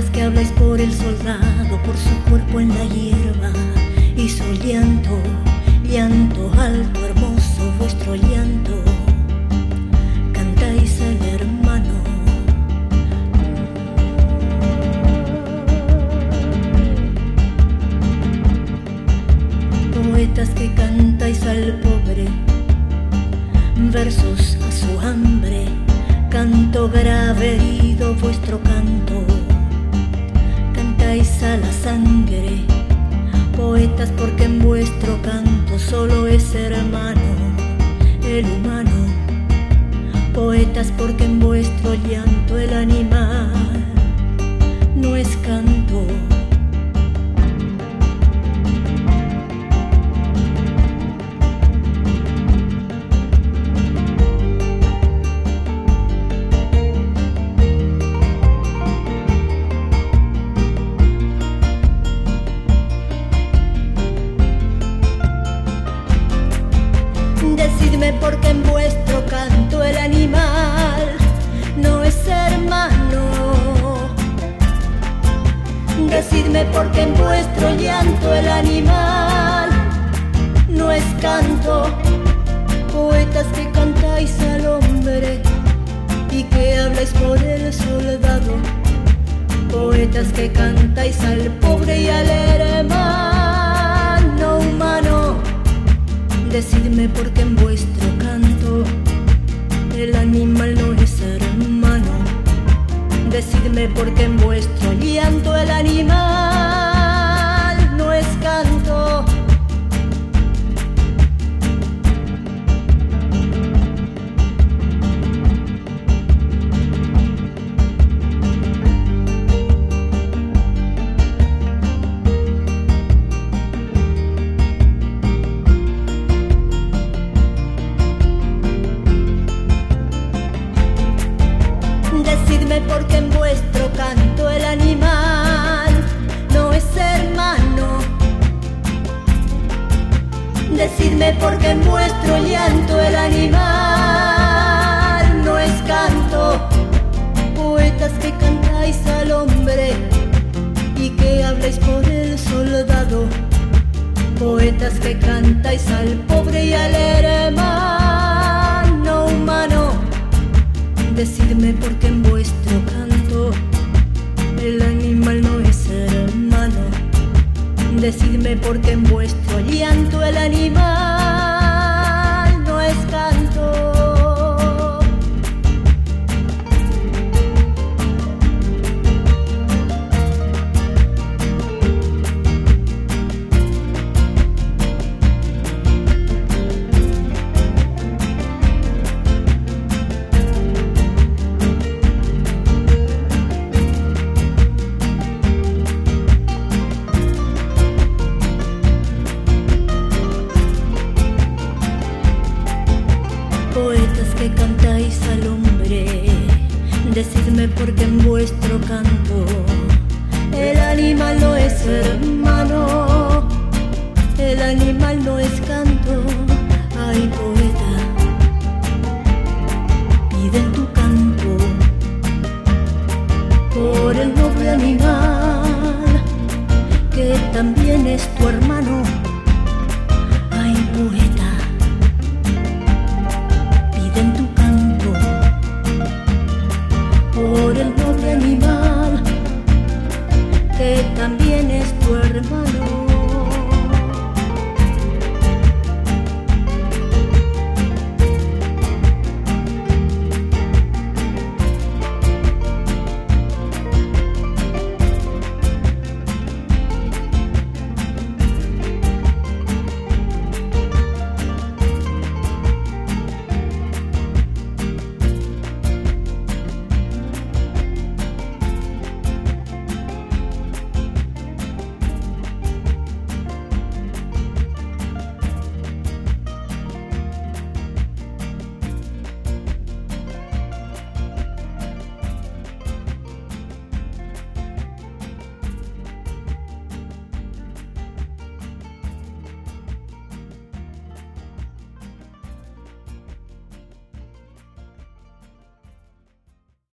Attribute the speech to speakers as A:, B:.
A: Poetas que habláis por el soldado, por su cuerpo en la hierba, y su llanto, llanto alto, hermoso vuestro llanto, cantáis al hermano. Poetas que cantáis al pobre, versos a su hambre, canto grave herido vuestro canto, cantáis a la sangre. Poetas porque en vuestro canto solo es hermano el humano. Poetas porque en vuestro llanto el animal no es canto. Decidme porque en vuestro canto el animal no es hermano. Decidme porque en vuestro llanto el animal no es canto. Poetas que cantáis al hombre y que habláis por el soldado. Poetas que cantáis al pobre y al hermano humano. Decidme porque en vuestro canto el animal no es hermano. Decidme porque en vuestro llanto el animal no es canto. Decidme porque en vuestro canto el animal no es hermano. Decidme porque en vuestro llanto el animal no es canto. Poetas que cantáis al hombre y que habláis por el soldado. Poetas que cantáis al pobre y al hermano humano. Decidme porque en vuestro canto el animal no es hermano. Decidme porque en vuestro llanto el animal no es canto. Poetas que cantáis al hombre, decidme porque en vuestro canto el animal no es hermano, el animal no es canto. Ay, poeta, pide en tu canto por el noble animal que también es tu hermano.